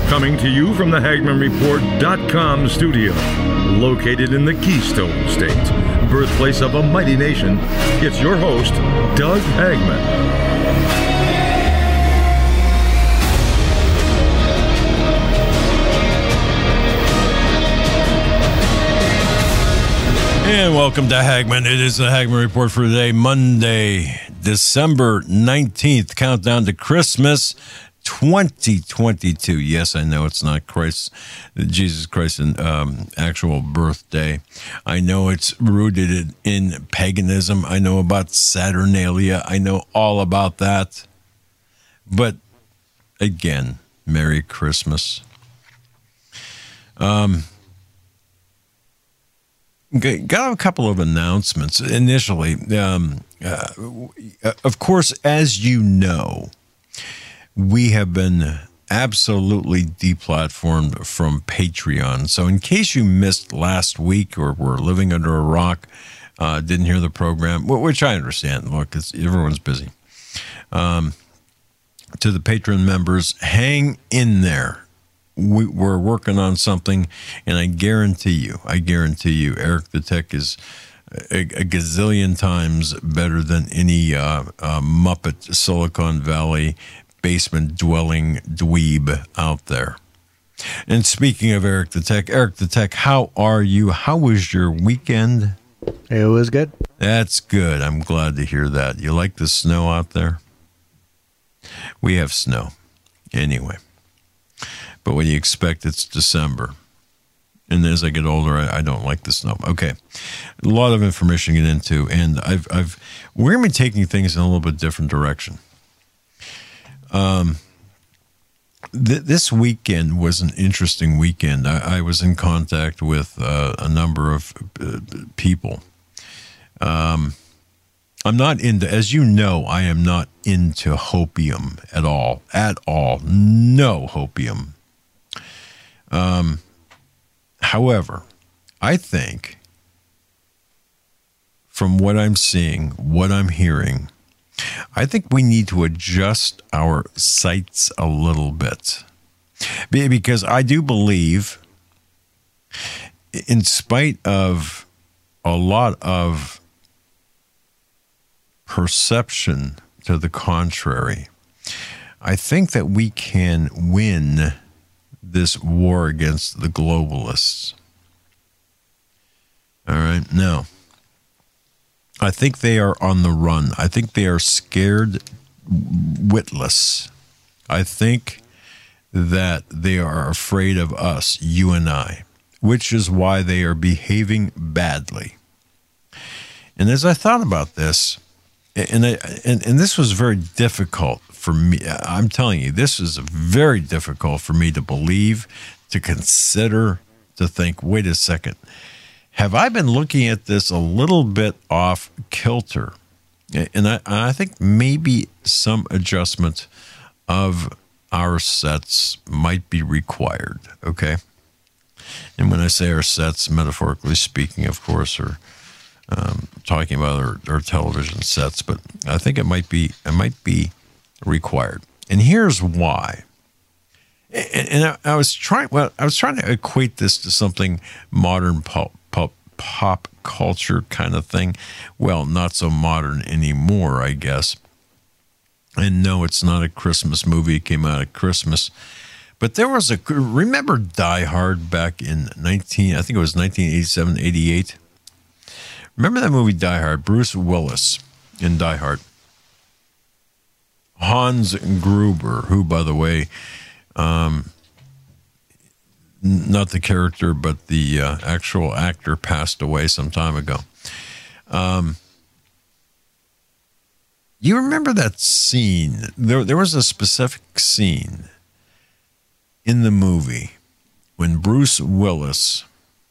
Coming to you from the HagmannReport.com studio, located in the Keystone State, birthplace of a mighty nation, it's your host, Doug Hagmann. And welcome to Hagmann. It is the Hagmann Report for today, Monday, December 19th. Countdown to Christmas 2022. Yes, I know it's not Jesus Christ's actual birthday. I know it's rooted in paganism. I know about Saturnalia. I know all about that. But again, Merry Christmas. Got a couple of announcements initially. Of course, as you know, we have been absolutely deplatformed from Patreon. So in case you missed last week or were living under a rock, didn't hear the program, which I understand. Look, everyone's busy. To the Patreon members, hang in there. We're working on something, and I guarantee you, Eric the Tech is a gazillion times better than any Muppet Silicon Valley basement-dwelling dweeb out there. And speaking of Eric the Tech, how are you? How was your weekend? It was good. That's good. I'm glad to hear that. You like the snow out there? We have snow. Anyway. But what do you expect? It's December. And as I get older, I don't like the snow. Okay. A lot of information to get into. And we're going to be taking things in a little bit different direction. This weekend was an interesting weekend. I was in contact with a number of people. I'm not into, as you know, I am not into hopium at all. No hopium. However, I think from what I'm seeing, what I'm hearing, I think we need to adjust our sights a little bit. Because I do believe, in spite of a lot of perception to the contrary, I think that we can win this war against the globalists. All right. Now, I think they are on the run. I think they are scared witless. I think that they are afraid of us, you and I, which is why they are behaving badly. And as I thought about this, and this was very difficult for me. I'm telling you, this is very difficult for me to believe, to consider, to think, wait a second. Have I been looking at this a little bit off kilter? And I think maybe some adjustment of our sets might be required, okay? And when I say our sets, metaphorically speaking, of course, or talking about our television sets, but I think it might be required. And here's why. And I was trying to equate this to something modern pop culture kind of thing. Well, not so modern anymore, I guess. And no, it's not a Christmas movie. It came out at Christmas. But there was remember Die Hard back in 1987, 88? Remember that movie Die Hard? Bruce Willis in Die Hard. Hans Gruber, who, by the way, not the character, but the actual actor, passed away some time ago. You remember that scene? There was a specific scene in the movie when Bruce Willis,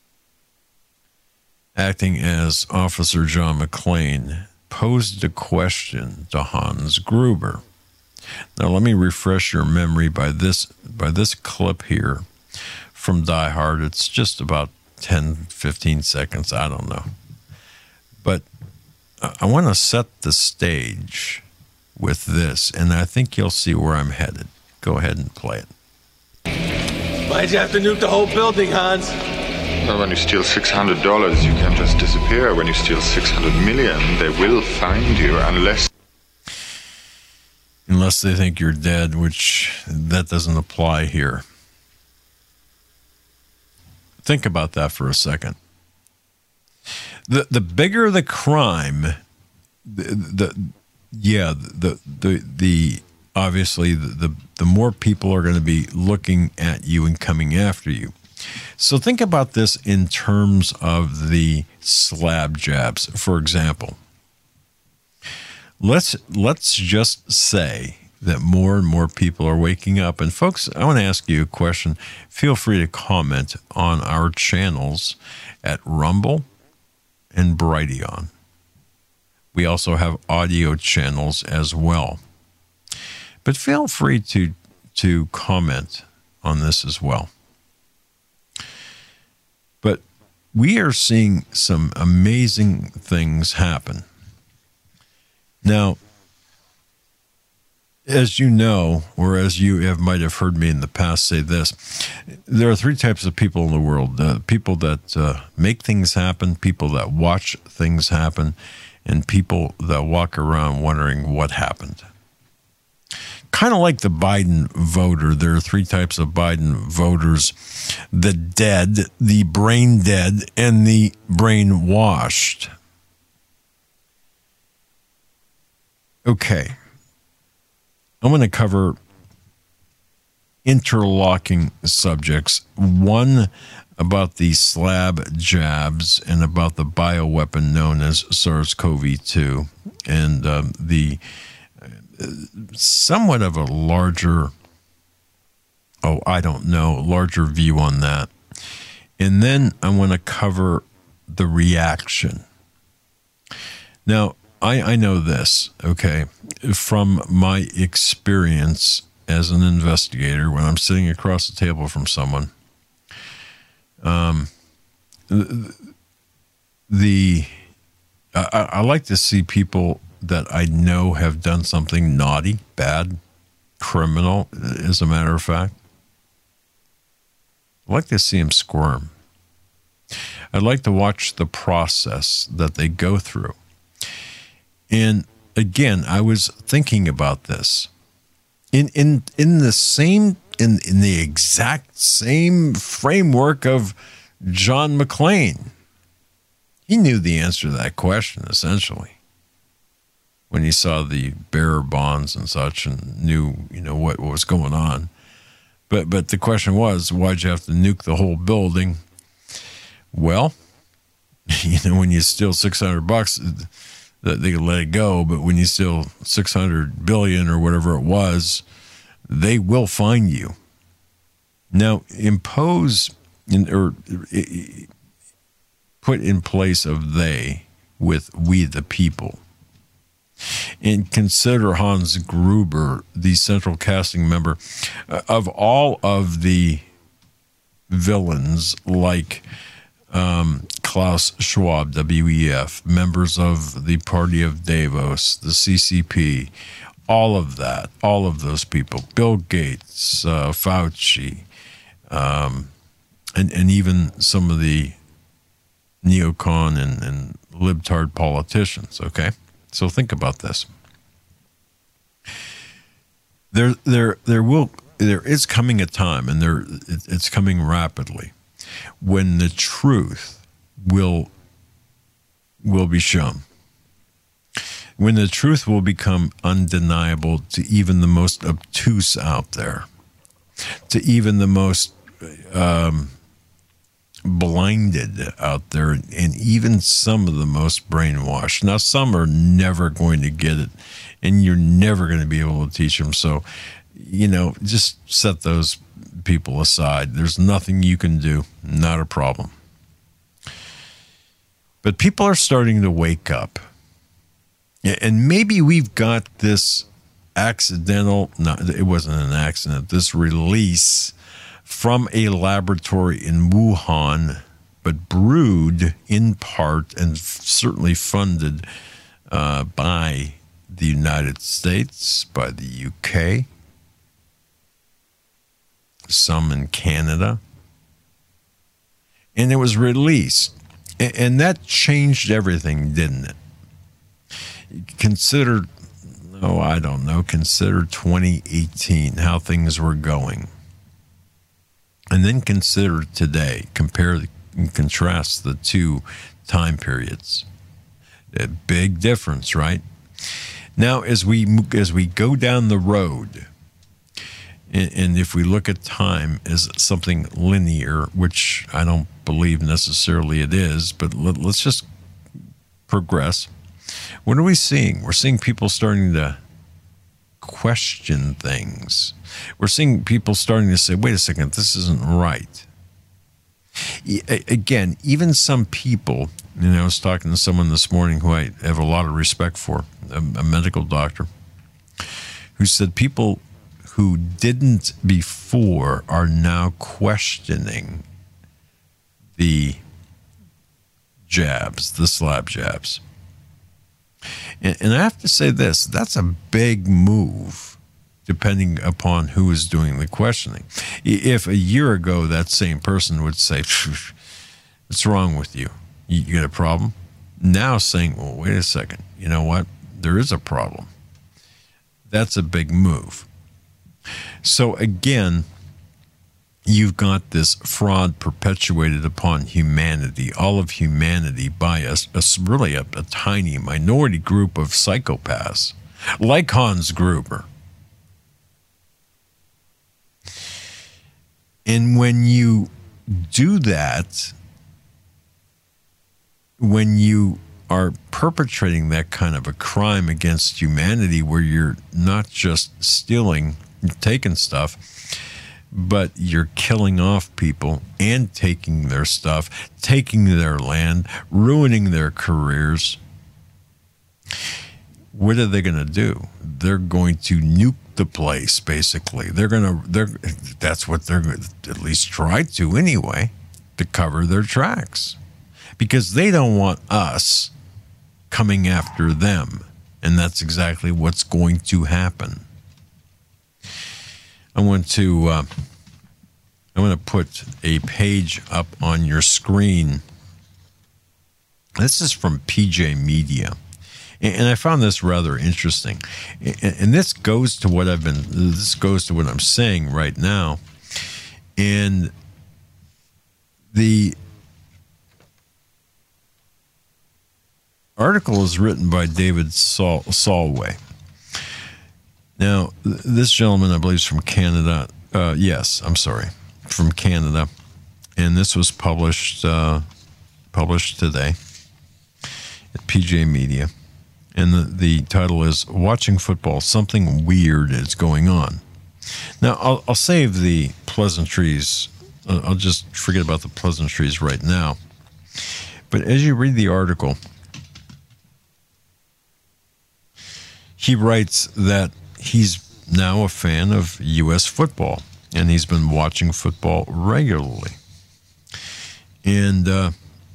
acting as Officer John McClane, posed a question to Hans Gruber. Now, let me refresh your memory by this clip here from Die Hard. It's just about 10, 15 seconds. I don't know. But I want to set the stage with this, and I think you'll see where I'm headed. Go ahead and play it. Why'd you have to nuke the whole building, Hans? Well, when you steal $600, you can't just disappear. When you steal 600 million, they will find you unless they think you're dead, which that doesn't apply here. Think about that for a second. The bigger the crime, obviously the more people are going to be looking at you and coming after you. So think about this in terms of the slab jabs, for example. Let's just say that more and more people are waking up. And folks, I want to ask you a question. Feel free to comment on our channels at Rumble and Brighteon. We also have audio channels as well. But feel free to comment on this as well. But we are seeing some amazing things happen. Now, as you know, or as you might have heard me in the past say this, there are three types of people in the world. People that make things happen, people that watch things happen, and people that walk around wondering what happened. Kind of like the Biden voter. There are three types of Biden voters: the dead, the brain dead, and the brainwashed. Okay. I'm going to cover interlocking subjects. One about the slab jabs and about the bioweapon known as SARS-CoV-2 and the somewhat of a larger view on that. And then I want to cover the reaction. Now, I know this, okay, from my experience as an investigator when I'm sitting across the table from someone. I like to see people that I know have done something naughty, bad, criminal, as a matter of fact. I like to see them squirm. I'd like to watch the process that they go through. And again, I was thinking about this in the exact same framework of John McClane. He knew the answer to that question, essentially, when he saw the bearer bonds and such and knew, what was going on. But the question was, why'd you have to nuke the whole building? Well, when you steal $600, they could let it go. But when you steal 600 billion or whatever it was, they will find you. Now, put in place of they with we the people. And consider Hans Gruber, the central casting member. Of all of the villains, like Klaus Schwab, WEF, members of the Party of Davos, the CCP, all of those people, Bill Gates, Fauci, and even some of the neocon and libtard politicians, okay? So think about this. There is coming a time, and it's coming rapidly, when the truth will be shown. When the truth will become undeniable to even the most obtuse out there, to even the most blinded out there, and even some of the most brainwashed. Now, some are never going to get it, and you're never going to be able to teach them. So, just set those people aside. There's nothing you can do. Not a problem. But people are starting to wake up. And maybe we've got this it wasn't an accident, this release from a laboratory in Wuhan, but brewed in part and certainly funded by the United States, by the UK, some in Canada. And it was released. And that changed everything, didn't it? Consider 2018, how things were going. And then consider today, compare and contrast the two time periods. A big difference, right? Now, as we go down the road, and if we look at time as something linear, which I don't believe necessarily it is, but let's just progress. What are we seeing? We're seeing people starting to question things. We're seeing people starting to say, wait a second, this isn't right. Again, even some people, I was talking to someone this morning who I have a lot of respect for, a medical doctor, who said people who didn't before are now questioning the jabs, the slab jabs. And I have to say this, that's a big move, depending upon who is doing the questioning. If a year ago that same person would say, what's wrong with you? You got a problem? Now saying, well, wait a second, you know what? There is a problem. That's a big move. So again, you've got this fraud perpetuated upon humanity, all of humanity, by a tiny minority group of psychopaths, like Hans Gruber. And when you do that, when you are perpetrating that kind of a crime against humanity, where you're not just stealing, taking stuff, but you're killing off people and taking their stuff, taking their land, ruining their careers, what are they going to do? They're going to nuke the place, basically. That's what they're going to at least try to anyway, to cover their tracks, because they don't want us coming after them. And that's exactly what's going to happen. I want to put a page up on your screen. This is from PJ Media, and I found this rather interesting. And this goes to what I'm saying right now. And the article is written by David Solway. Now, this gentleman, I believe, is from Canada. From Canada. And this was published today at PJ Media. And the title is Watching Football, Something Weird is Going On. Now, I'll save the pleasantries. I'll just forget about the pleasantries right now. But as you read the article, he writes that he's now a fan of U.S. football, and he's been watching football regularly. And the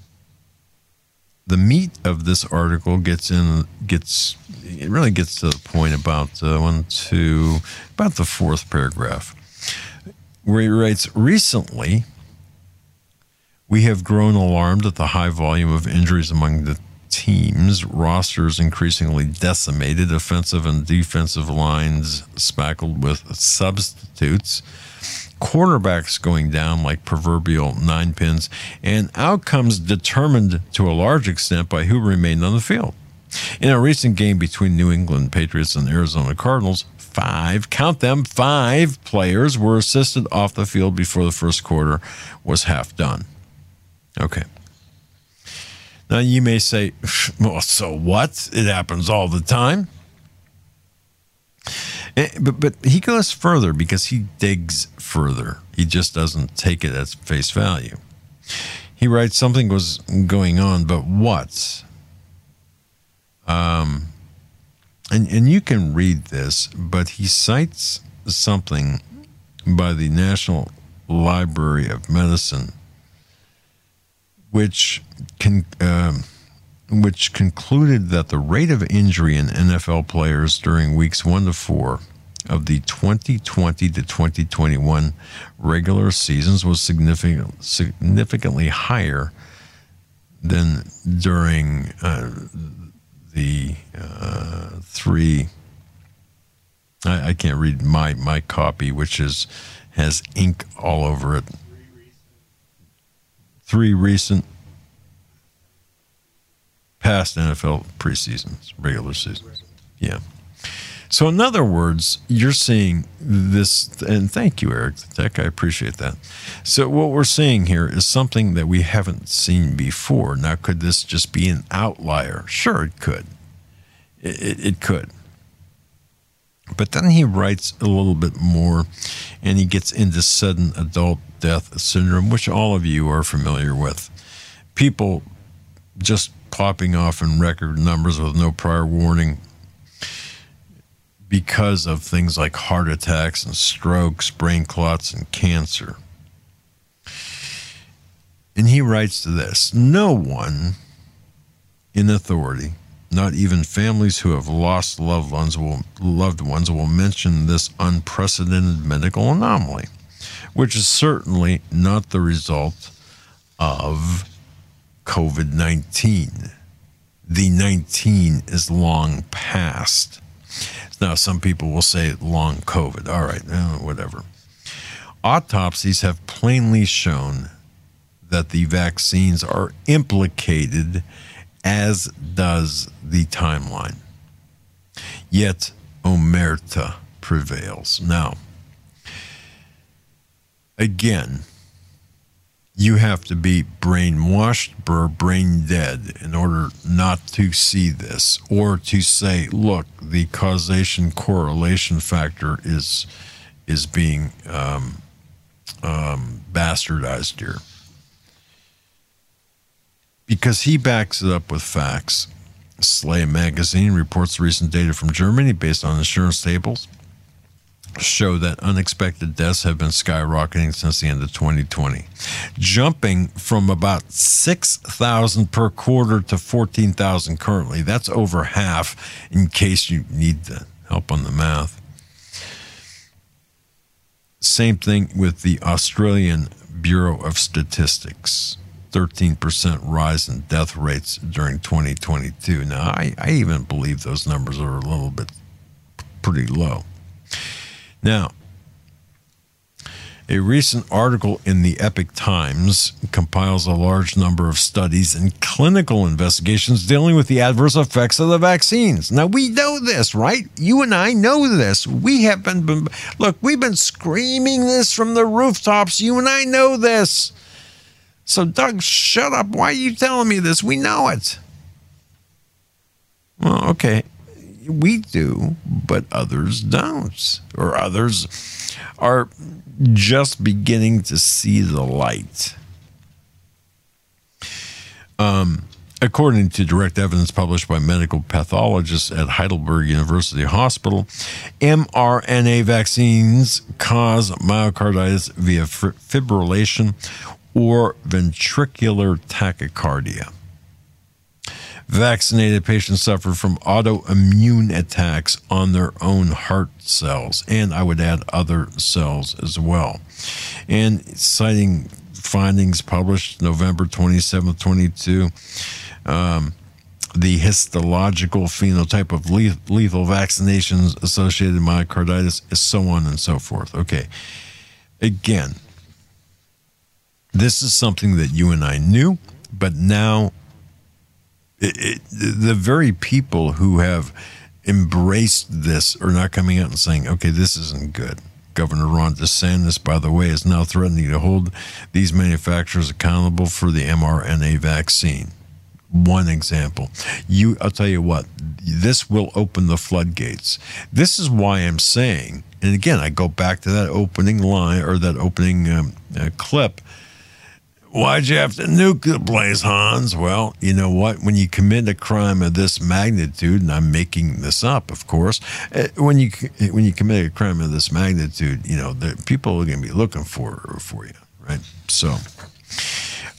meat of this article gets to the point about the fourth paragraph, where he writes, recently, we have grown alarmed at the high volume of injuries among the teams, rosters increasingly decimated, offensive and defensive lines spackled with substitutes, quarterbacks going down like proverbial ninepins, and outcomes determined to a large extent by who remained on the field. In a recent game between New England Patriots and Arizona Cardinals, 5 players were assisted off the field before the first quarter was half done. Okay. Now, you may say, well, so what? It happens all the time. But he goes further because he digs further. He just doesn't take it at face value. He writes, something was going on, but what? And you can read this, but he cites something by the National Library of Medicine, which concluded that the rate of injury in NFL players during weeks 1 to 4 of the 2020 to 2021 regular seasons was significantly higher than during the three. I can't read my copy, which has ink all over it. 3 recent past NFL preseasons, regular seasons. Yeah. So in other words, you're seeing this, and thank you, Eric the Tech, I appreciate that. So what we're seeing here is something that we haven't seen before. Now, could this just be an outlier? Sure, it could. It could. But then he writes a little bit more, and he gets into sudden adult death syndrome, which all of you are familiar with. People just popping off in record numbers with no prior warning because of things like heart attacks and strokes, brain clots, and cancer. And he writes this: no one in authority, not even families who have lost loved ones will mention this unprecedented medical anomaly, which is certainly not the result of COVID-19. The 19 is long past. Now, some people will say long COVID. All right, whatever. Autopsies have plainly shown that the vaccines are implicated, as does the timeline. Yet, omerta prevails. Now, again, you have to be brainwashed or brain dead in order not to see this, or to say, look, the causation correlation factor is being bastardized here. Because he backs it up with facts. Slay magazine reports recent data from Germany based on insurance tables show that unexpected deaths have been skyrocketing since the end of 2020, jumping from about 6,000 per quarter to 14,000 currently. That's over half, in case you need the help on the math. Same thing with the Australian Bureau of Statistics. 13% rise in death rates during 2022. Now, I even believe those numbers are a little bit pretty low. Now, a recent article in the Epoch Times compiles a large number of studies and clinical investigations dealing with the adverse effects of the vaccines. Now, we know this, right? You and I know this. We have been look, we've been screaming this from the rooftops. You and I know this. So, Doug, shut up. Why are you telling me this? We know it. Well, okay. We do, but others don't. Or others are just beginning to see the light. According to direct evidence published by medical pathologists at Heidelberg University Hospital, mRNA vaccines cause myocarditis via fibrillation or ventricular tachycardia. Vaccinated patients suffer from autoimmune attacks on their own heart cells, and I would add other cells as well. And citing findings published November 27th, 22, the histological phenotype of lethal vaccinations associated myocarditis, is so on and so forth. Okay, again, this is something that you and I knew, but now the very people who have embraced this are not coming out and saying, okay, this isn't good. Governor Ron DeSantis, by the way, is now threatening to hold these manufacturers accountable for the mRNA vaccine. One example. I'll tell you what, this will open the floodgates. This is why I'm saying, and again, I go back to that opening line, or that opening clip. Why'd you have to nuke the place, Hans? Well, you know what? When you commit a crime of this magnitude, and I'm making this up, of course, when you commit a crime of this magnitude, you know, people are going to be looking for you, right? So,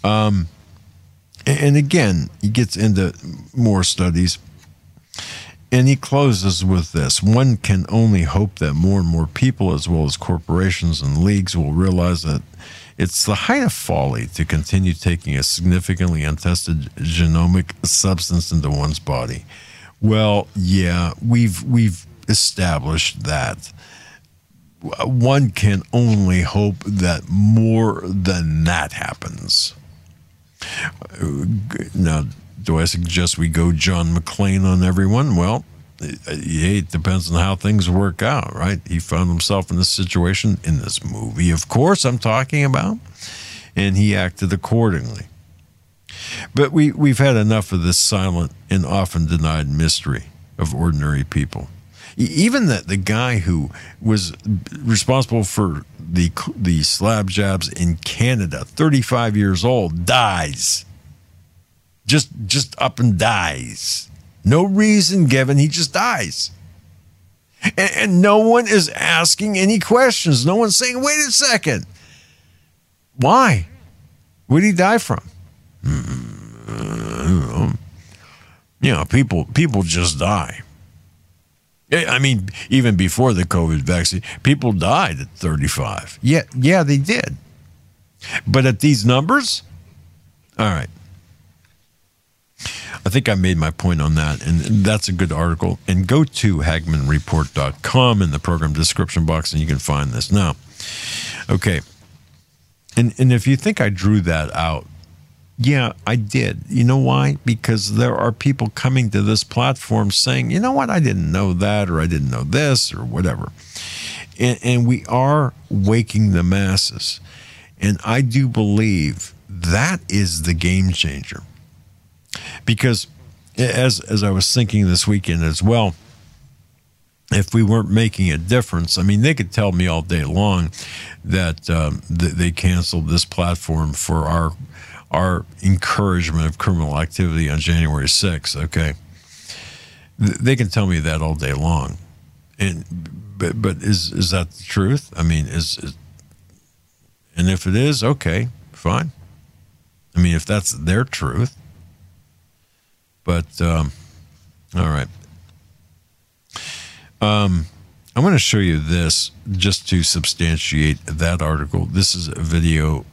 and again, he gets into more studies, And he closes with this: one can only hope that more and more people, as well as corporations and leagues, will realize that it's the height of folly to continue taking a significantly untested genomic substance into one's body. Well, yeah, we've established that. One can only hope that more than that happens. Now, do I suggest we go John McClane on everyone? Well, it depends on how things work out, right? He found himself in this situation in this movie, of course, I'm talking about, and he acted accordingly. But we've had enough of this silent and often denied mystery of ordinary people. Even the guy who was responsible for the slab jabs in Canada, 35 years old, dies. Just up and dies. No reason given, he just dies. And no one is asking any questions. No one's saying, wait a second. Why? What did he die from? I don't know. You know, people just die. I mean, even before the COVID vaccine, people died at 35. Yeah, they did. But at these numbers? All right. I think I made my point on that, and that's a good article. And go to HagmannReport.com in the program description box, and you can find this. Now, okay. And if you think I drew that out, yeah, I did. You know why? Because there are people coming to this platform saying, you know what, I didn't know that, or I didn't know this, or whatever. And we are waking the masses. And I do believe that is the game changer. Because as I was thinking this weekend as well, if we weren't making a difference, I mean, they could tell me all day long that they canceled this platform for our encouragement of criminal activity on January 6th, okay? They can tell me that all day long. But is that the truth? I mean, and if it is, okay, fine. I mean, if that's their truth. But, all right. I'm going to show you this just to substantiate that article. This is video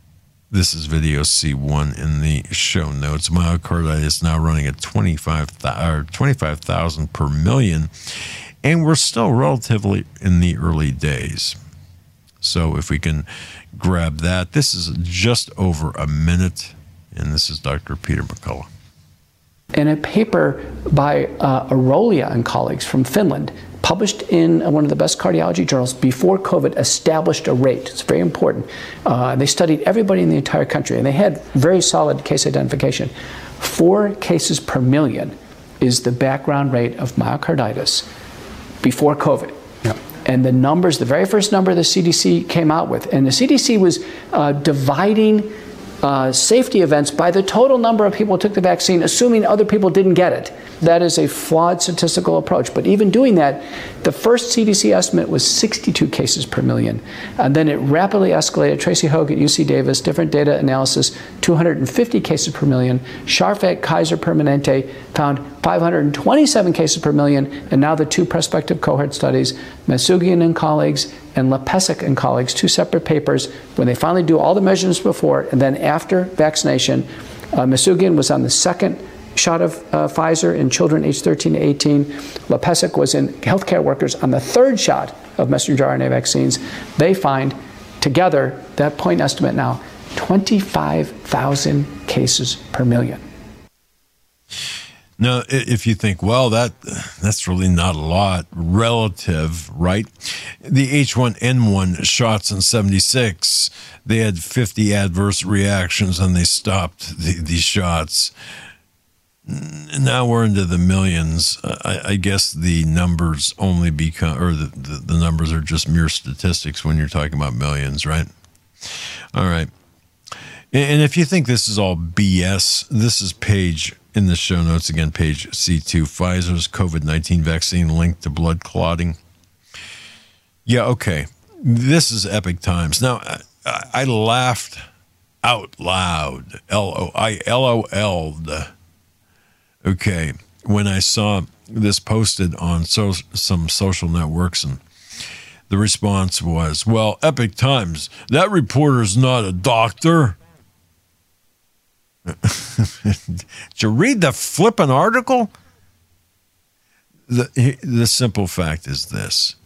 C1 in the show notes. Myocarditis now running at 25,000 per million, and we're still relatively in the early days. So if we can grab that, this is just over a minute, and this is Dr. Peter McCullough. In a paper by Arolia and colleagues from Finland, published in one of the best cardiology journals before COVID, established a rate. It's very important. They studied everybody in the entire country, and they had very solid case identification. 4 cases per million is the background rate of myocarditis before COVID. Yep. And the numbers, the very first number the CDC came out with, and the CDC was dividing safety events by the total number of people who took the vaccine, assuming other people didn't get it. That is a flawed statistical approach. But even doing that, the first CDC estimate was 62 cases per million. And then it rapidly escalated. Tracy Hogue at UC Davis, different data analysis, 250 cases per million. Scharf Kaiser Permanente found 527 cases per million. And now the 2 prospective cohort studies, Masugian and colleagues and Lepesic and colleagues, 2 separate papers, when they finally do all the measurements before and then after vaccination. Masugian was on the 2nd shot of Pfizer in children aged 13 to 18. Lepesic was in healthcare workers on the 3rd shot of messenger RNA vaccines. They find together, that point estimate now, 25,000 cases per million. Now, if you think, well, that's really not a lot relative, right? The H1N1 shots in 76, they had 50 adverse reactions and they stopped these shots. Now we're into the millions. I guess the numbers only become, or the numbers are just mere statistics when you're talking about millions, right? All right. And if you think this is all BS, this is page in the show notes, again, page C2, Pfizer's COVID-19 vaccine linked to blood clotting. Yeah, okay. This is epic times. Now, I laughed out loud. I LOL'd. Okay. when I saw this posted on some social networks, and the response was, well, Epoch Times, that reporter's not a doctor. Did you read the flippin' article? The simple fact is this.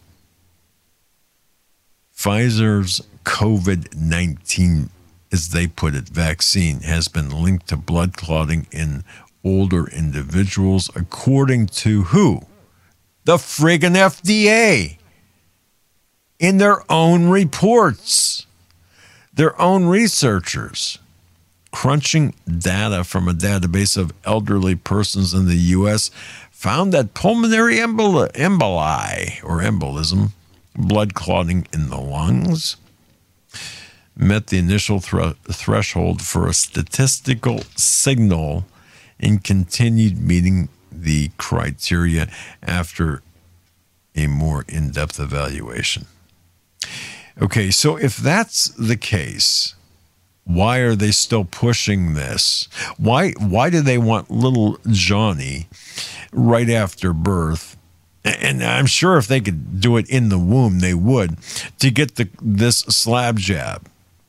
Pfizer's COVID-19, as they put it, vaccine has been linked to blood clotting in older individuals, according to who? The friggin' FDA. In their own reports. Their own researchers. Crunching data from a database of elderly persons in the U.S. found that pulmonary emboli, or embolism, blood clotting in the lungs, met the initial threshold for a statistical signal and continued meeting the criteria after a more in-depth evaluation. Okay, so if that's the case, why are they still pushing this? Why do they want little Johnny right after birth? And I'm sure if they could do it in the womb, they would, to get this slab jab.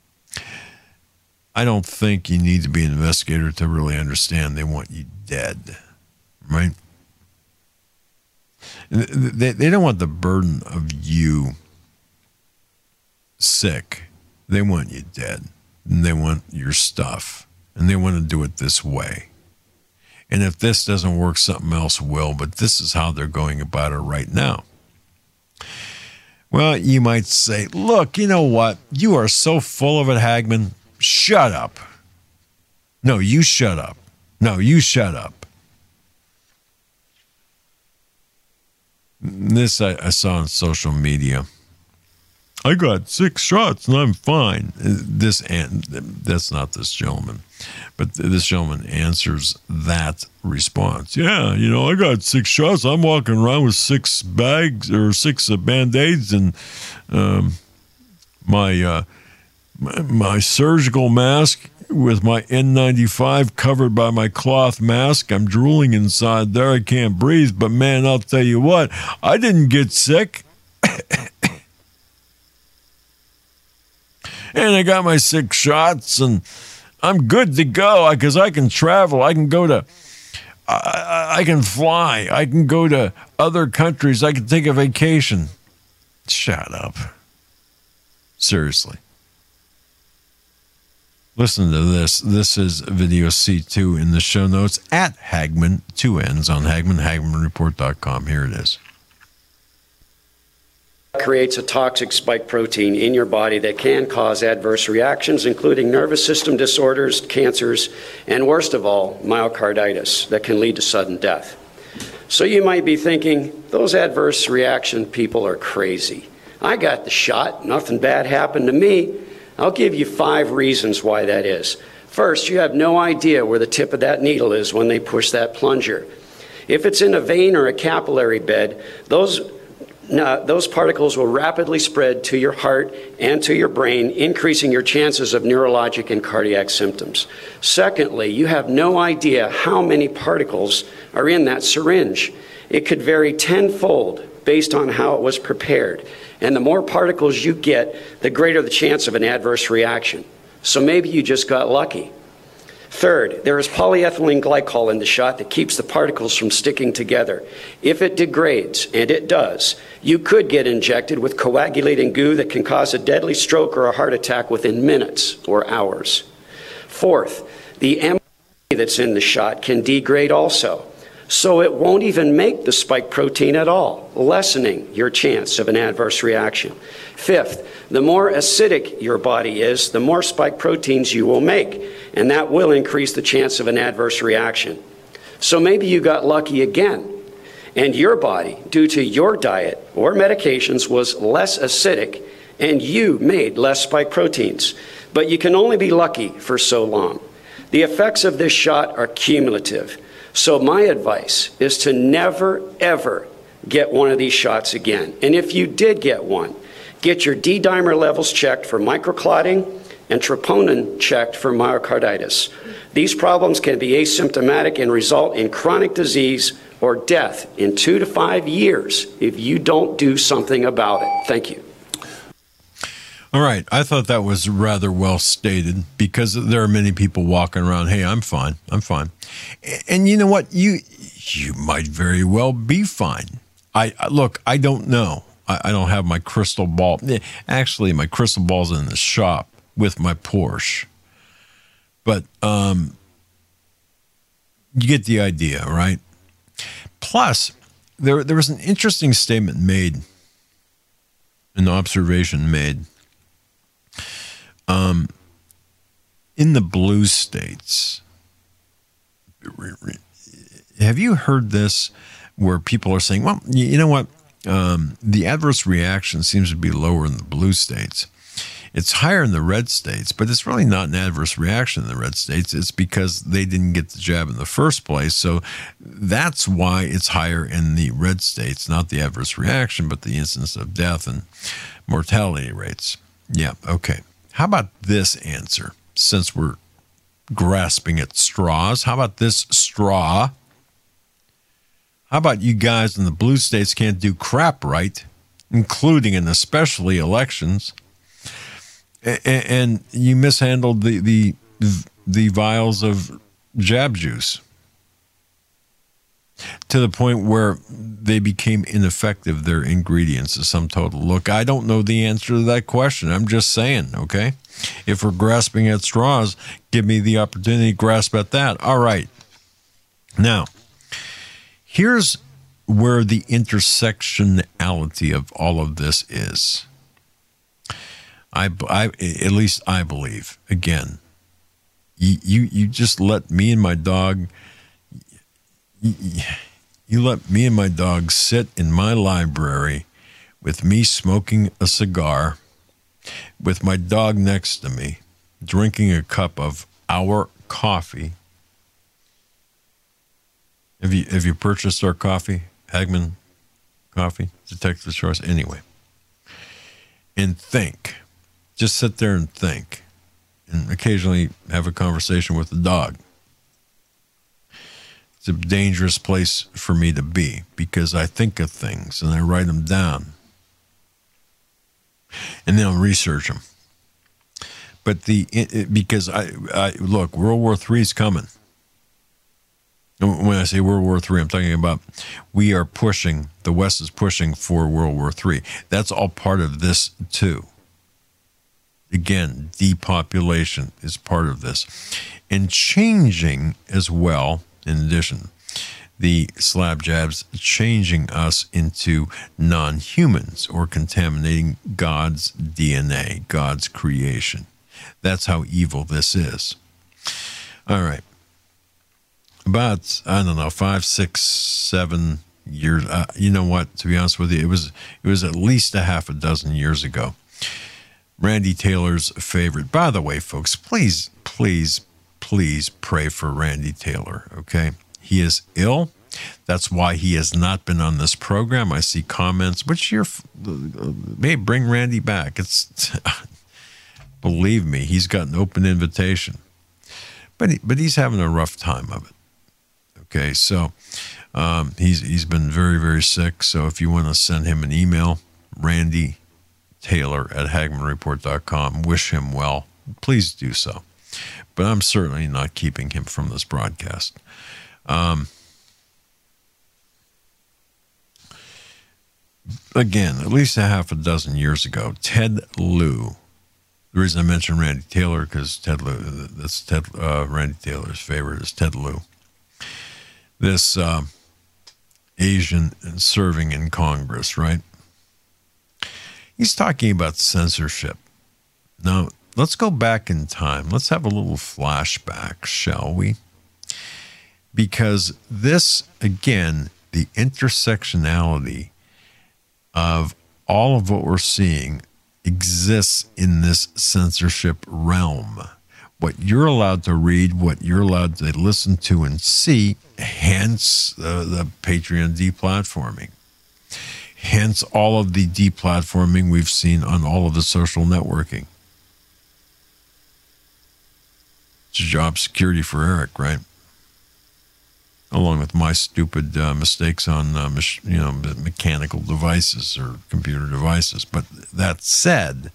I don't think you need to be an investigator to really understand they want you dead, right? They don't want the burden of you sick. They want you dead. And they want your stuff. And they want to do it this way. And if this doesn't work, something else will. But this is how they're going about it right now. Well, you might say, look, you know what? You are so full of it, Hagmann. Shut up. No, you shut up. No, you shut up. This I saw on social media. I got 6 shots and I'm fine. That's not this gentleman, but this gentleman answers that response. Yeah, I got 6 shots. I'm walking around with 6 bags or 6 Band-Aids and my surgical mask with my N95 covered by my cloth mask. I'm drooling inside there. I can't breathe. But man, I'll tell you what, I didn't get sick. And I got my 6 shots, and I'm good to go because I can travel. I can go to, I can fly. I can go to other countries. I can take a vacation. Shut up. Seriously. Listen to this. This is video C2 in the show notes at Hagmann, 2 N's on Hagmann, HagmannReport.com. Here it is. Creates a toxic spike protein in your body that can cause adverse reactions, including nervous system disorders, cancers, and worst of all, myocarditis that can lead to sudden death. So you might be thinking, those adverse reaction people are crazy. I got the shot, nothing bad happened to me. I'll give you 5 reasons why that is. First, you have no idea where the tip of that needle is when they push that plunger. If it's in a vein or a capillary bed, those particles will rapidly spread to your heart and to your brain, increasing your chances of neurologic and cardiac symptoms. Secondly, you have no idea how many particles are in that syringe. It could vary tenfold based on how it was prepared. And the more particles you get, the greater the chance of an adverse reaction. So maybe you just got lucky. Third, there is polyethylene glycol in the shot that keeps the particles from sticking together. If it degrades, and it does, you could get injected with coagulating goo that can cause a deadly stroke or a heart attack within minutes or hours. Fourth, the mRNA that's in the shot can degrade also, so it won't even make the spike protein at all, lessening your chance of an adverse reaction. Fifth, the more acidic your body is, the more spike proteins you will make, and that will increase the chance of an adverse reaction. So maybe you got lucky again, and your body, due to your diet or medications, was less acidic, and you made less spike proteins. But you can only be lucky for so long. The effects of this shot are cumulative. So my advice is to never, ever get one of these shots again. And if you did get one, get your D-dimer levels checked for microclotting and troponin checked for myocarditis. These problems can be asymptomatic and result in chronic disease or death in 2 to 5 years if you don't do something about it. Thank you. All right. I thought that was rather well stated, because there are many people walking around, hey, I'm fine. I'm fine. And you know what? You might very well be fine. Look, I don't know. I don't have my crystal ball. Actually, my crystal ball's in the shop with my Porsche. But you get the idea, right? Plus, there was an interesting statement made, an observation made. In the blue states, have you heard this, where people are saying, well, you know what? The adverse reaction seems to be lower in the blue states. It's higher in the red states, but it's really not an adverse reaction in the red states. It's because they didn't get the jab in the first place. So that's why it's higher in the red states, not the adverse reaction, but the incidence of death and mortality rates. Yeah, okay. How about this answer? Since we're grasping at straws, how about this straw? How about you guys in the blue states can't do crap right, including and especially elections, and you mishandled the vials of jab juice to the point where they became ineffective, their ingredients, the sum total? Look, I don't know the answer to that question. I'm just saying, okay? If we're grasping at straws, give me the opportunity to grasp at that. All right. Now, here's where the intersectionality of all of this is. At least I believe. Again, you just let me and my dog... You let me and my dog sit in my library with me smoking a cigar, with my dog next to me, drinking a cup of our coffee. Have you purchased our coffee? Hagman Coffee? Detective Choice? Anyway. And think. Just sit there and think. And occasionally have a conversation with the dog. It's a dangerous place for me to be, because I think of things and I write them down. And then I'll research them. But because I look, World War III is coming. When I say World War III, I'm talking about the West is pushing for World War III. That's all part of this too. Again, depopulation is part of this. And changing as well. In addition, the slab jabs changing us into non-humans, or contaminating God's DNA, God's creation. That's how evil this is. All right. About, 5, 6, 7 years. You know what? To be honest with you, it was at least a half a dozen years ago. Randy Taylor's favorite. By the way, folks, please pray for Randy Taylor, okay? He is ill. That's why he has not been on this program. I see comments, may bring Randy back. It's believe me, he's got an open invitation. But he's having a rough time of it. Okay, so he's been very, very sick. So if you want to send him an email, Randy Taylor at HagmanReport.com, wish him well, please do so. But I'm certainly not keeping him from this broadcast. Again, at least a half a dozen years ago, Ted Lieu. The reason I mention Randy Taylor, because Randy Taylor's favorite is Ted Lieu. This Asian serving in Congress, right? He's talking about censorship. Now, let's go back in time. Let's have a little flashback, shall we? Because this, again, the intersectionality of all of what we're seeing exists in this censorship realm. What you're allowed to read, what you're allowed to listen to and see, hence the Patreon deplatforming. Hence all of the deplatforming we've seen on all of the social networking. It's job security for Eric, right? Along with my stupid mistakes on, mechanical devices or computer devices. But that said,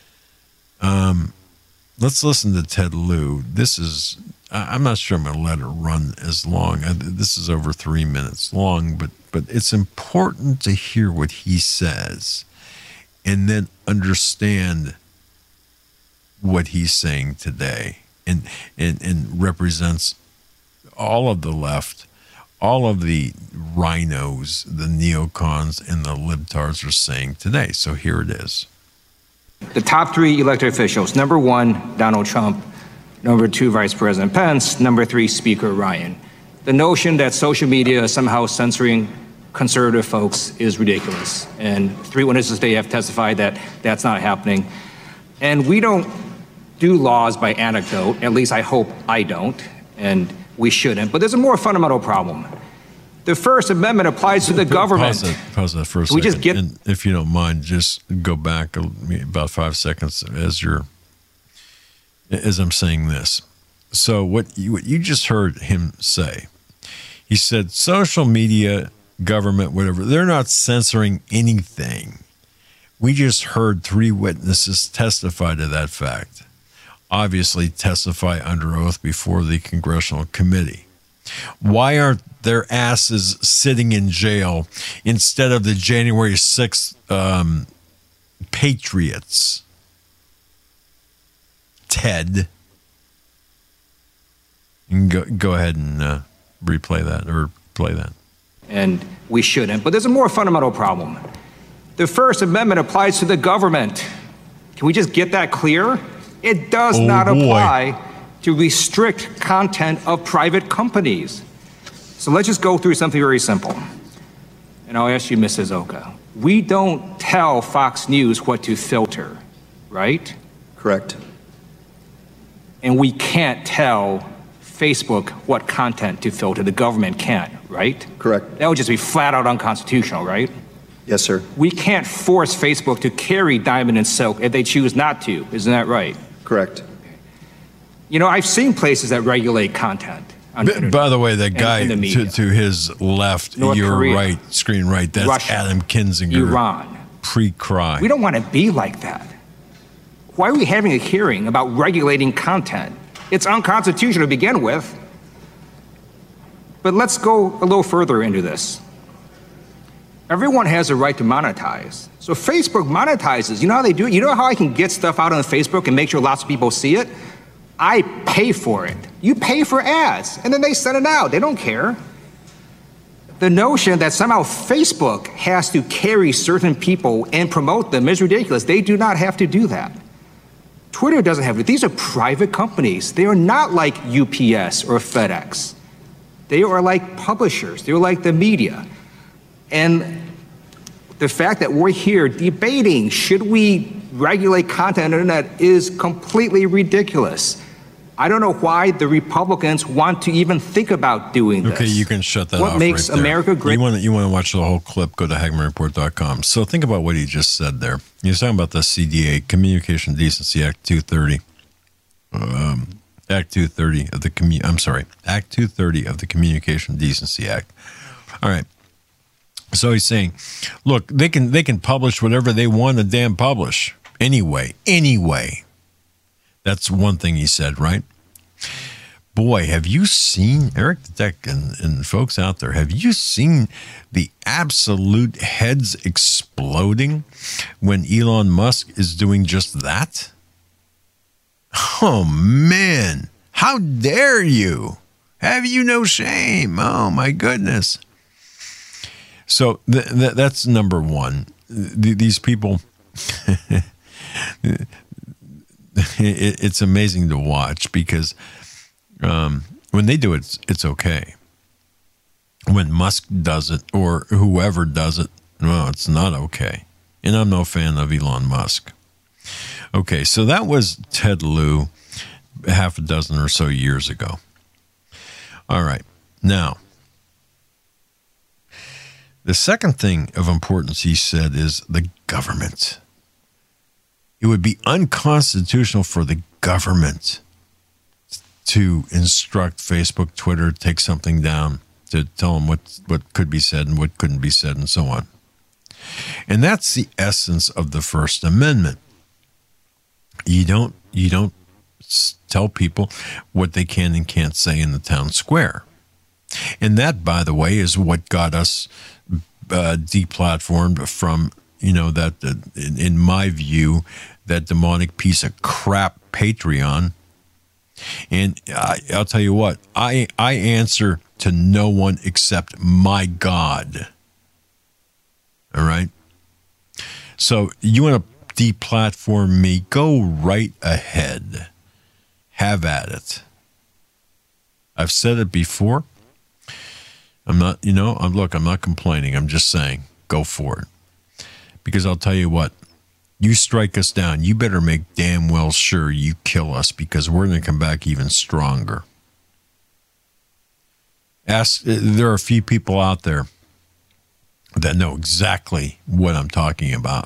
let's listen to Ted Lieu. This is, I'm not sure I'm going to let it run as long. This is over 3 minutes long, but it's important to hear what he says and then understand what he's saying today and represents all of the left, all of the rhinos, the neocons, and the libtards are saying today. So here it is. The top 3 elected officials: number 1, Donald Trump; number 2, Vice President Pence; number 3, Speaker Ryan. The notion that social media is somehow censoring conservative folks is ridiculous. And 3 witnesses today have testified that that's not happening. And we don't do laws by anecdote, at least I hope I don't, and we shouldn't. But there's a more fundamental problem. The First Amendment applies to the government. Pause that for a second. And if you don't mind, just go back about 5 seconds as I'm saying this. So what you just heard him say, he said social media, government, whatever, they're not censoring anything. We just heard 3 witnesses testify to that fact. Obviously testify under oath before the Congressional Committee. Why aren't their asses sitting in jail instead of the January 6th patriots? Ted. You can go ahead and replay that or play that. And we shouldn't. But there's a more fundamental problem. The First Amendment applies to the government. Can we just get that clear? It does not apply to restrict content of private companies. So let's just go through something very simple. And I'll ask you, Mrs. Oka. We don't tell Fox News what to filter, right? Correct. And we can't tell Facebook what content to filter. The government can't, right? Correct. That would just be flat out unconstitutional, right? Yes, sir. We can't force Facebook to carry Diamond and Silk if they choose not to. Isn't that right? Correct. You know, I've seen places that regulate content. By the way, that guy to his left, North your Korea, right, screen right, that's Russia, Adam Kinzinger. Iran. Pre-crime. We don't want to be like that. Why are we having a hearing about regulating content? It's unconstitutional to begin with. But let's go a little further into this. Everyone has a right to monetize. So Facebook monetizes. You know how they do it? You know how I can get stuff out on Facebook and make sure lots of people see it? I pay for it. You pay for ads, and then they send it out. They don't care. The notion that somehow Facebook has to carry certain people and promote them is ridiculous. They do not have to do that. Twitter doesn't have to. These are private companies. They are not like UPS or FedEx. They are like publishers. They're like the media. And the fact that we're here debating, should we regulate content on the internet, is completely ridiculous. I don't know why the Republicans want to even think about doing this. Okay, you can shut that off. What makes America great? You want to watch the whole clip, go to HagmannReport.com. So think about what he just said there. He was talking about the CDA, Communication Decency Act 230. Act 230 of the Act 230 of the Communication Decency Act. All right. So he's saying, look, they can publish whatever they want to damn publish. Anyway. That's one thing he said, right? Boy, have you seen, Eric the Tech and folks out there, have you seen the absolute heads exploding when Elon Musk is doing just that? Oh, man. How dare you? Have you no shame? Oh, my goodness. So that's number one. These people, it's amazing to watch because when they do it, it's okay. When Musk does it or whoever does it, well, it's not okay. And I'm no fan of Elon Musk. Okay, so that was Ted Lieu half a dozen or so years ago. All right, now, the second thing of importance he said is the government. It would be unconstitutional for the government to instruct Facebook, Twitter, take something down, to tell them what could be said and what couldn't be said and so on. And that's the essence of the First Amendment. You don't tell people what they can and can't say in the town square. And that, by the way, is what got us deplatformed from, that, in my view, that demonic piece of crap Patreon. And I'll tell you what, I answer to no one except my God. All right? So you want to deplatform me, go right ahead. Have at it. I've said it before. I'm not, I'm not complaining. I'm just saying, go for it. Because I'll tell you what, you strike us down, you better make damn well sure you kill us, because we're going to come back even stronger. There are a few people out there that know exactly what I'm talking about.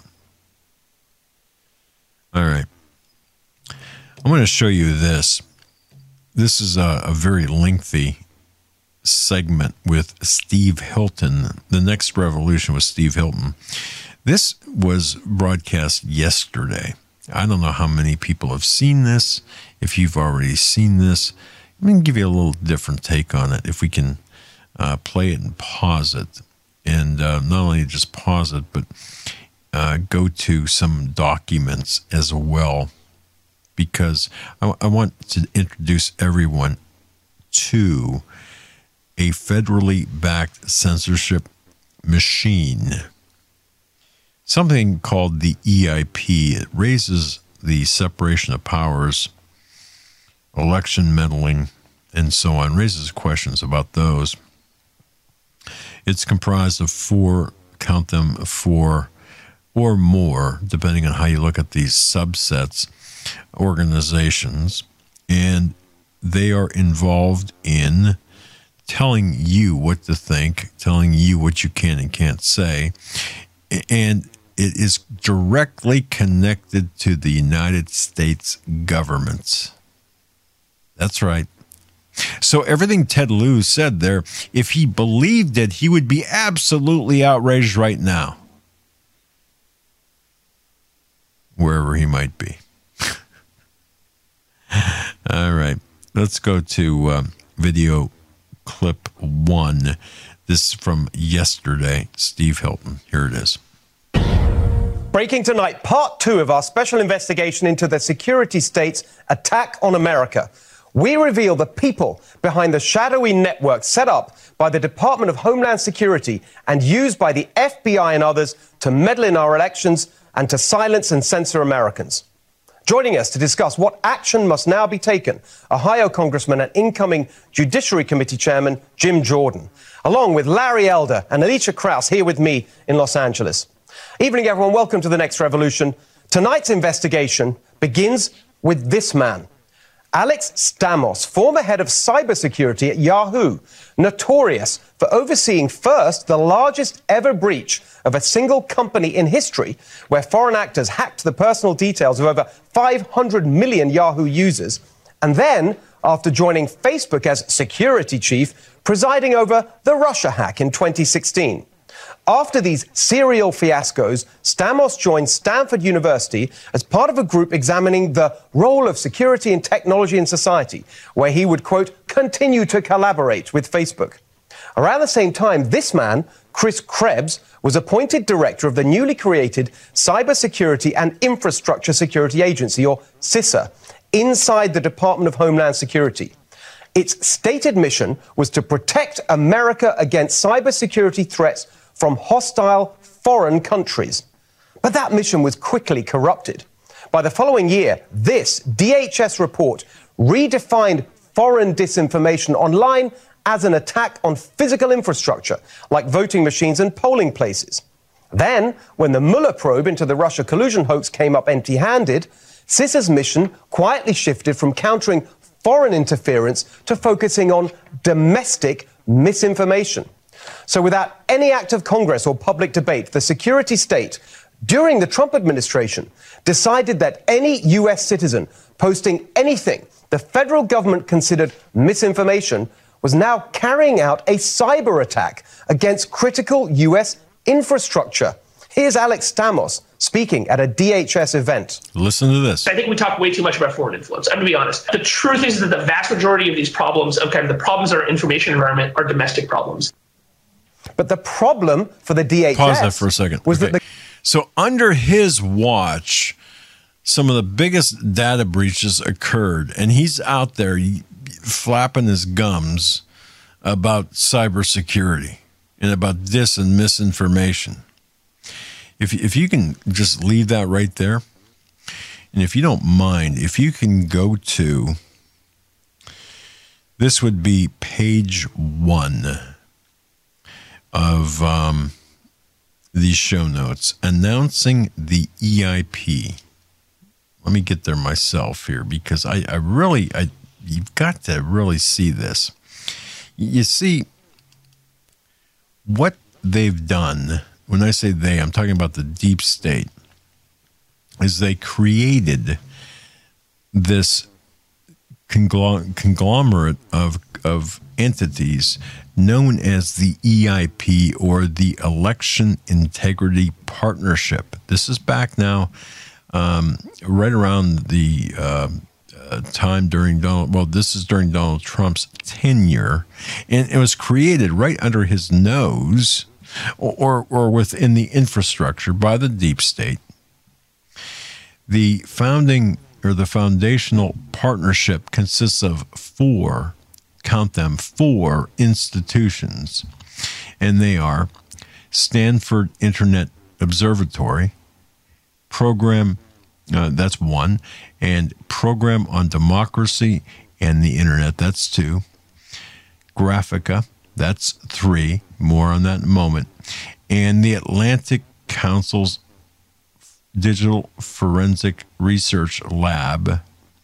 All right. I'm going to show you this. This is a very lengthy segment with Steve Hilton. The Next Revolution with Steve Hilton. This was broadcast yesterday. I don't know how many people have seen this. If you've already seen this, I'm going to give you a little different take on it. If we can play it and pause it. And not only just pause it, but go to some documents as well. Because I want to introduce everyone to a federally backed censorship machine. Something called the EIP. It raises the separation of powers, election meddling, and so on. Raises questions about those. It's comprised of four or more, depending on how you look at these subsets, organizations, and they are involved in telling you what to think, telling you what you can and can't say, and it is directly connected to the United States government. That's right. So everything Ted Lieu said there, if he believed it, he would be absolutely outraged right now, wherever he might be. All right, let's go to video clip 1. This is from yesterday, Steve Hilton. Here it is. Breaking tonight, part 2 of our special investigation into the security state's attack on America. We reveal the people behind the shadowy network set up by the Department of Homeland Security and used by the FBI and others to meddle in our elections and to silence and censor Americans. Joining us to discuss what action must now be taken, Ohio Congressman and incoming Judiciary Committee Chairman Jim Jordan, along with Larry Elder and Alicia Krause here with me in Los Angeles. Evening, everyone. Welcome to The Next Revolution. Tonight's investigation begins with this man, Alex Stamos, former head of cybersecurity at Yahoo, notorious for overseeing first the largest ever breach of a single company in history, where foreign actors hacked the personal details of over 500 million Yahoo users, and then, after joining Facebook as security chief, presiding over the Russia hack in 2016. After these serial fiascos, Stamos joined Stanford University as part of a group examining the role of security and technology in society, where he would, quote, continue to collaborate with Facebook. Around the same time, this man, Chris Krebs, was appointed director of the newly created Cybersecurity and Infrastructure Security Agency, or CISA, inside the Department of Homeland Security. Its stated mission was to protect America against cybersecurity threats from hostile foreign countries. But that mission was quickly corrupted. By the following year, this DHS report redefined foreign disinformation online as an attack on physical infrastructure, like voting machines and polling places. Then, when the Mueller probe into the Russia collusion hoax came up empty-handed, CISA's mission quietly shifted from countering foreign interference to focusing on domestic misinformation. So without any act of Congress or public debate, the security state, during the Trump administration, decided that any U.S. citizen posting anything the federal government considered misinformation was now carrying out a cyber attack against critical U.S. infrastructure. Here's Alex Stamos speaking at a DHS event. Listen to this. I think we talk way too much about foreign influence. I'm going to be honest. The truth is that the vast majority of these problems, of kind of the problems in our information environment, are domestic problems. But the problem for the DHS... Pause that for a second. Was that So under his watch, some of the biggest data breaches occurred, and he's out there flapping his gums about cybersecurity and about dis and misinformation. If you can just leave that right there, and if you don't mind, if you can go to, this would be page 1 of these show notes, announcing the EIP. Let me get there myself here, because you've got to really see this. You see, what they've done, when I say they, I'm talking about the deep state, is they created this conglomerate of entities known as the EIP, or the Election Integrity Partnership. This is back now, right around the time during this is during Donald Trump's tenure, and it was created right under his nose, or within the infrastructure by the deep state. The founding, or the foundational partnership, consists of 4 institutions, and they are Stanford Internet Observatory, Program, that's 1, and Program on Democracy and the Internet, that's 2, Graphica, that's 3, more on that in a moment, and the Atlantic Council's Digital Forensic Research Lab,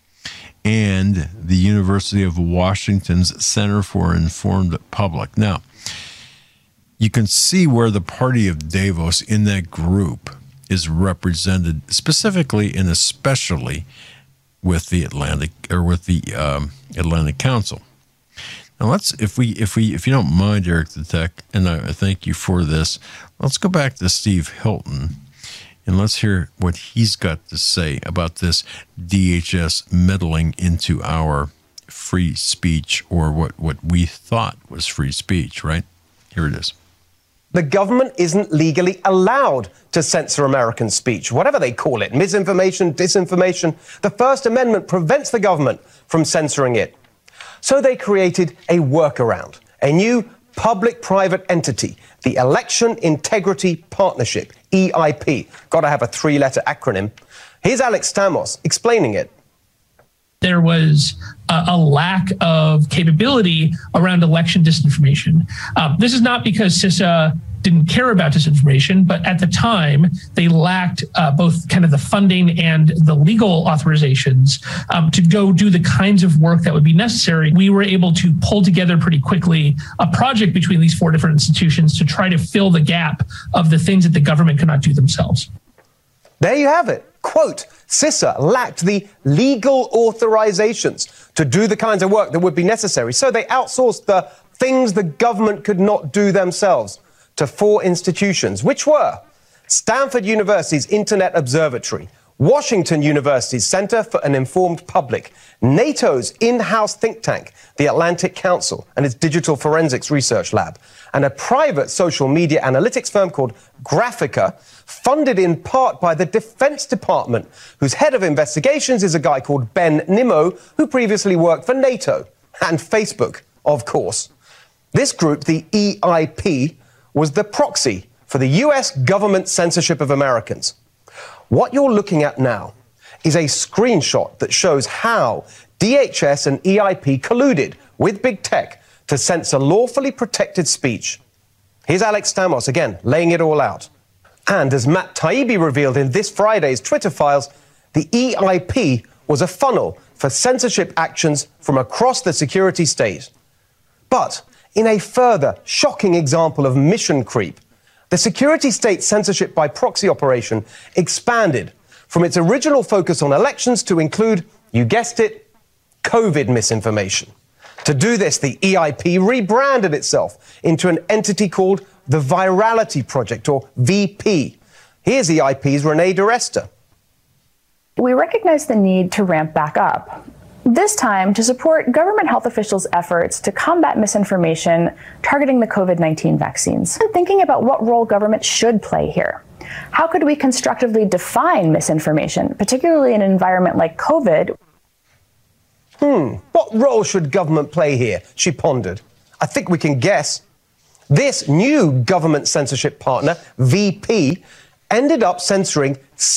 and the University of Washington's Center for Informed Public. Now, you can see where the party of Davos in that group is represented, specifically and especially with the Atlantic Council. Now let's, if you don't mind, Eric the Tech, and I thank you for this, let's go back to Steve Hilton and let's hear what he's got to say about this DHS meddling into our free speech, or what we thought was free speech, right? Here it is. The government isn't legally allowed to censor American speech, whatever they call it, misinformation, disinformation. The First Amendment prevents the government from censoring it. So they created a workaround, a new public-private entity, the Election Integrity Partnership, EIP. Got to have a 3-letter acronym. Here's Alex Stamos explaining it. There was a lack of capability around election disinformation. This is not because CISA didn't care about disinformation, but at the time they lacked both kind of the funding and the legal authorizations to go do the kinds of work that would be necessary. We were able to pull together pretty quickly a project between these 4 different institutions to try to fill the gap of the things that the government could not do themselves. There you have it. Quote, CISA lacked the legal authorizations to do the kinds of work that would be necessary, so they outsourced the things the government could not do themselves to 4 institutions, which were Stanford University's Internet Observatory, Washington University's Center for an Informed Public, NATO's in-house think tank, the Atlantic Council, and its Digital Forensics Research Lab, and a private social media analytics firm called Graphica, funded in part by the Defense Department, whose head of investigations is a guy called Ben Nimmo, who previously worked for NATO and Facebook, of course. This group, the EIP, was the proxy for the US government censorship of Americans. What you're looking at now is a screenshot that shows how DHS and EIP colluded with big tech to censor lawfully protected speech. Here's Alex Stamos again, laying it all out. And as Matt Taibbi revealed in this Friday's Twitter files, the EIP was a funnel for censorship actions from across the security state. But in a further shocking example of mission creep, the security state censorship by proxy operation expanded from its original focus on elections to include You guessed it, COVID misinformation. To do this, the EIP rebranded itself into an entity called the Virality Project, or VP. Here's EIP's Renee DiResta. We recognize the need to ramp back up, this time to support government health officials' efforts to combat misinformation targeting the COVID-19 vaccines. And thinking about what role government should play here. How could we constructively define misinformation, particularly in an environment like COVID? What role should government play here? She pondered. I think we can guess. This new government censorship partner, VP, ended up censoring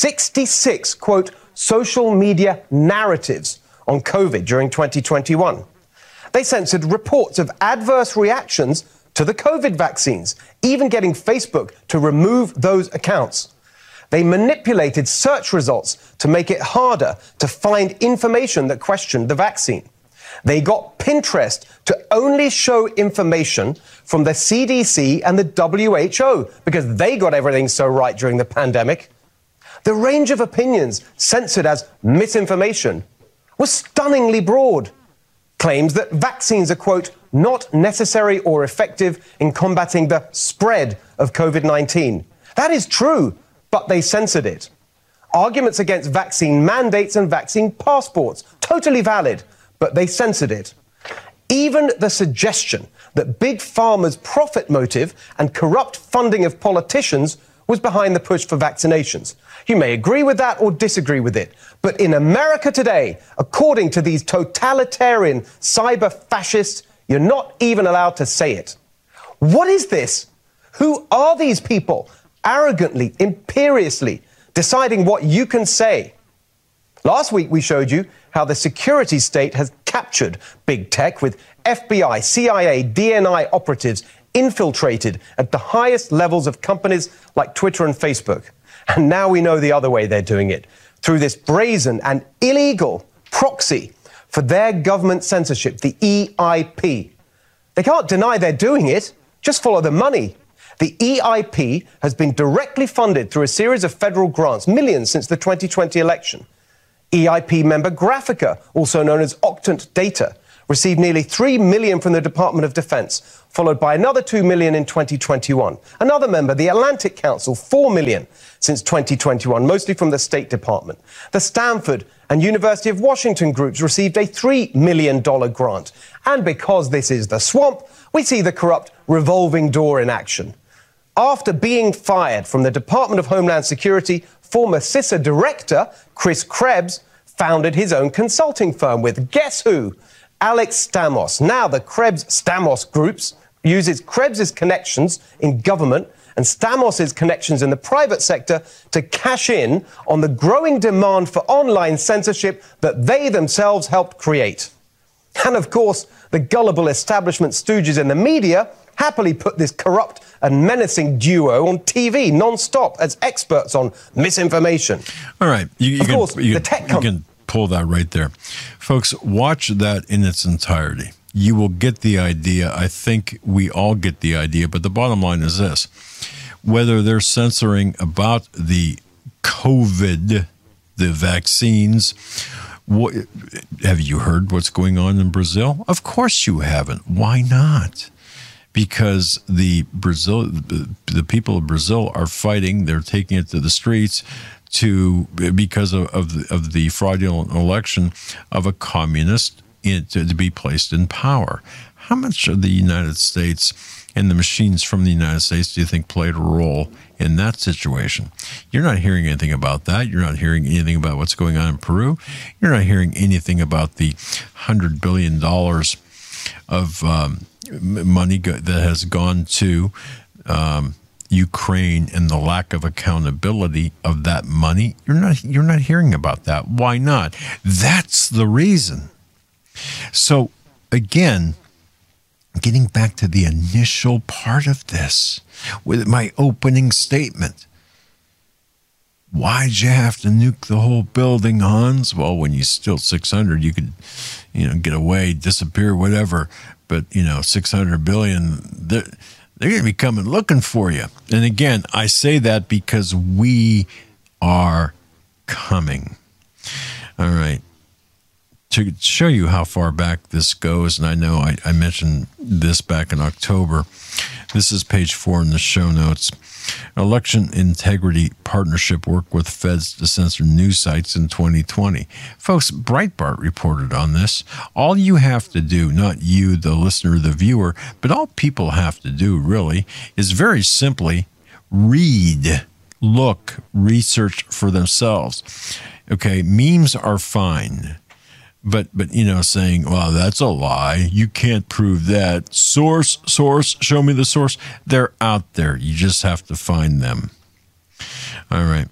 66, quote, social media narratives on COVID during 2021. They censored reports of adverse reactions to the COVID vaccines, even getting Facebook to remove those accounts. They manipulated search results to make it harder to find information that questioned the vaccine. They got Pinterest to only show information from the CDC and the WHO because they got everything so right during the pandemic. The range of opinions censored as misinformation was stunningly broad. Claims that vaccines are, quote, not necessary or effective in combating the spread of COVID-19. That is true, but they censored it. Arguments against vaccine mandates and vaccine passports, totally valid, but they censored it. Even the suggestion that Big Pharma's profit motive and corrupt funding of politicians was behind the push for vaccinations. You may agree with that or disagree with it, but in America today, according to these totalitarian cyber fascists, you're not even allowed to say it. What is this? Who are these people arrogantly, imperiously deciding what you can say? Last week, we showed you how the security state has captured big tech with FBI, CIA, DNI operatives infiltrated at the highest levels of companies like Twitter and Facebook. And now we know the other way they're doing it, through this brazen and illegal proxy for their government censorship, the EIP. They can't deny they're doing it, just follow the money. The EIP has been directly funded through a series of federal grants, millions since the 2020 election. EIP member Graphica, also known as Octant Data, received nearly $3 million from the Department of Defense, followed by another $2 million in 2021. Another member, the Atlantic Council, $4 million since 2021, mostly from the State Department. The Stanford and University of Washington groups received a $3 million grant. And because this is the swamp, we see the corrupt revolving door in action. After being fired from the Department of Homeland Security, former CISA director Chris Krebs founded his own consulting firm with, guess who? Alex Stamos. Now the Krebs-Stamos groups uses Krebs' connections in government and Stamos' connections in the private sector to cash in on the growing demand for online censorship that they themselves helped create. And of course, the gullible establishment stooges in the media happily put this corrupt and menacing duo on TV non-stop as experts on misinformation. All right. You can pull that right there. Folks, watch that in its entirety. You will get the idea. I think we all get the idea. But the bottom line is this. Whether they're censoring about the COVID, the vaccines, have you heard what's going on in Brazil? Of course you haven't. Why not? Because the people of Brazil are fighting. They're taking it to the streets because of the fraudulent election of a communist to be placed in power. How much of the United States and the machines from the United States do you think played a role in that situation? You're not hearing anything about that. You're not hearing anything about what's going on in Peru. You're not hearing anything about the $100 billion of money that has gone to Ukraine and the lack of accountability of that money. You're not hearing about that. Why not? That's the reason. So again, getting back to the initial part of this with my opening statement. Why'd you have to nuke the whole building, Hans? Well, when you steal 600, you could, get away, disappear, whatever. But, 600 billion, they're going to be coming looking for you. And again, I say that because we are coming. All right. to show you how far back this goes, and I know I mentioned this back in October, this is page 4 in the show notes. Election Integrity Partnership worked with feds to censor news sites in 2020. Folks, Breitbart reported on this. All you have to do, not you, the listener, the viewer, but all people have to do, really, is very simply read, look, research for themselves. Okay, memes are fine. But saying, well, that's a lie. You can't prove that. Source, show me the source. They're out there. You just have to find them. All right.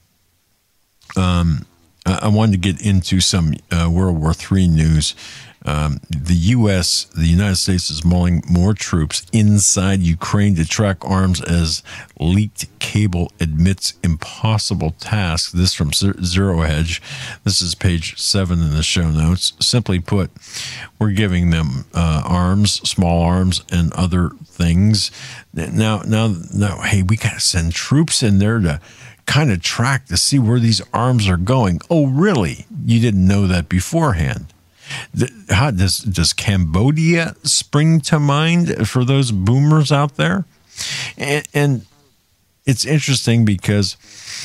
I wanted to get into some World War III news. The United States is mulling more troops inside Ukraine to track arms as leaked cable admits impossible task. This from Zero Hedge. This is page 7 in the show notes. Simply put, we're giving them arms, small arms, and other things. Now, hey, we got to send troops in there to kind of track to see where these arms are going. Oh, really? You didn't know that beforehand? How does Cambodia spring to mind for those boomers out there? And it's interesting because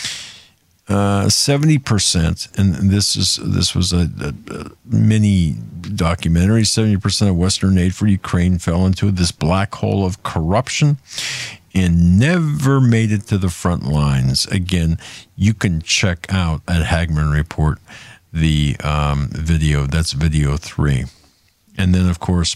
70%, and this was a mini documentary. 70% of Western aid for Ukraine fell into this black hole of corruption and never made it to the front lines. Again, you can check out at Hagmann Report the video. That's video 3. And then, of course,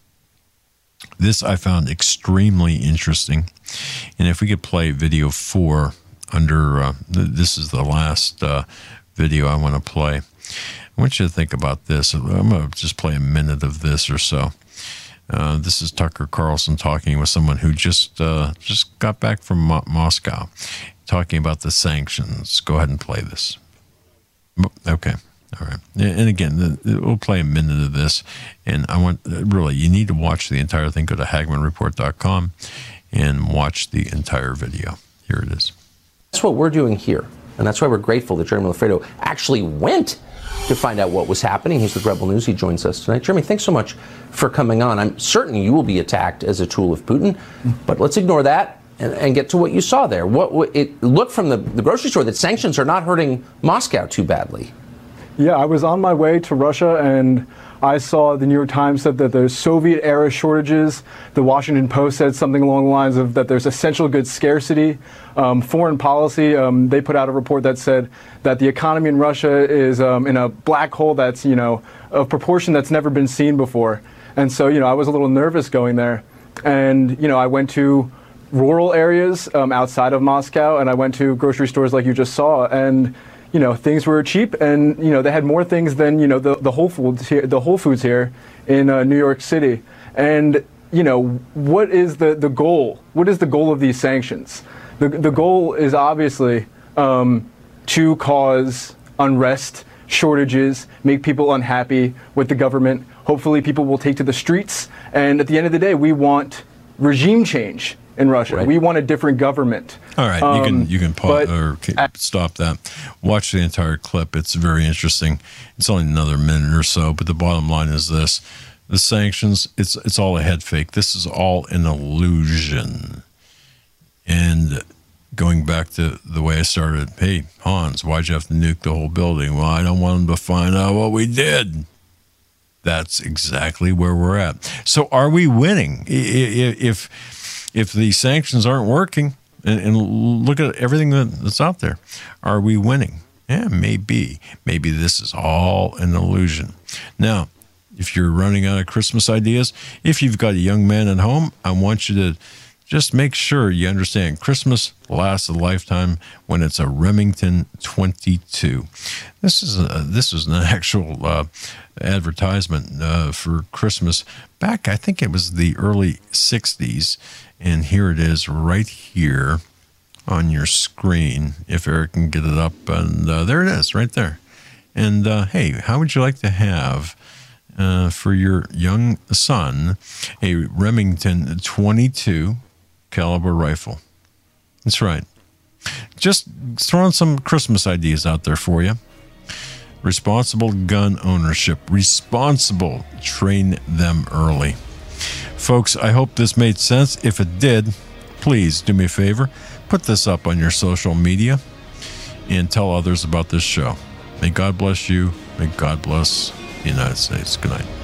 this I found extremely interesting. And if we could play video 4 under, this is the last video I want to play. I want you to think about this. I'm going to just play a minute of this or so. This is Tucker Carlson talking with someone who just got back from Moscow, talking about the sanctions. Go ahead and play this. Okay. All right. And again, we'll play a minute of this. And I want, really, you need to watch the entire thing. Go to HagmannReport.com and watch the entire video. Here it is. That's what we're doing here. And that's why we're grateful that Jeremy Lafredo actually went to find out what was happening. He's with Rebel News. He joins us tonight. Jeremy, thanks so much for coming on. I'm certain you will be attacked as a tool of Putin, but let's ignore that and get to what you saw there. It looked from the grocery store that sanctions are not hurting Moscow too badly. Yeah, I was on my way to Russia and I saw the New York Times said that there's Soviet-era shortages. The Washington Post said something along the lines of that there's essential goods scarcity. Foreign policy, they put out a report that said that the economy in Russia is in a black hole that's, of proportion that's never been seen before. And so, I was a little nervous going there. And, I went to rural areas outside of Moscow, and I went to grocery stores like you just saw. And things were cheap, and they had more things than the Whole Foods here in New York City. And what is the goal? What is the goal of these sanctions? The goal is obviously to cause unrest, shortages, make people unhappy with the government. Hopefully, people will take to the streets. And at the end of the day, we want regime change in Russia. Right. We want a different government. All right, you can pause or stop that. Watch the entire clip. It's very interesting. It's only another minute or so, but the bottom line is this: the sanctions. It's all a head fake. This is all an illusion. And going back to the way I started, hey Hans, why'd you have to nuke the whole building? Well, I don't want them to find out what we did. That's exactly where we're at. So, are we winning? If the sanctions aren't working, and look at everything that's out there, are we winning? Yeah, maybe. Maybe this is all an illusion. Now, if you're running out of Christmas ideas, if you've got a young man at home, I want you to just make sure you understand Christmas lasts a lifetime when it's a Remington 22. This is an actual advertisement for Christmas back, I think it was the early 60s. And here it is right here on your screen, if Eric can get it up. And there it is, right there. And hey, how would you like to have, for your young son, a Remington 22 caliber rifle? That's right. Just throwing some Christmas ideas out there for you. Responsible gun ownership. Responsible. Train them early. Folks, I hope this made sense. If it did, please do me a favor. Put this up on your social media and tell others about this show. May God bless you. May God bless the United States. Good night.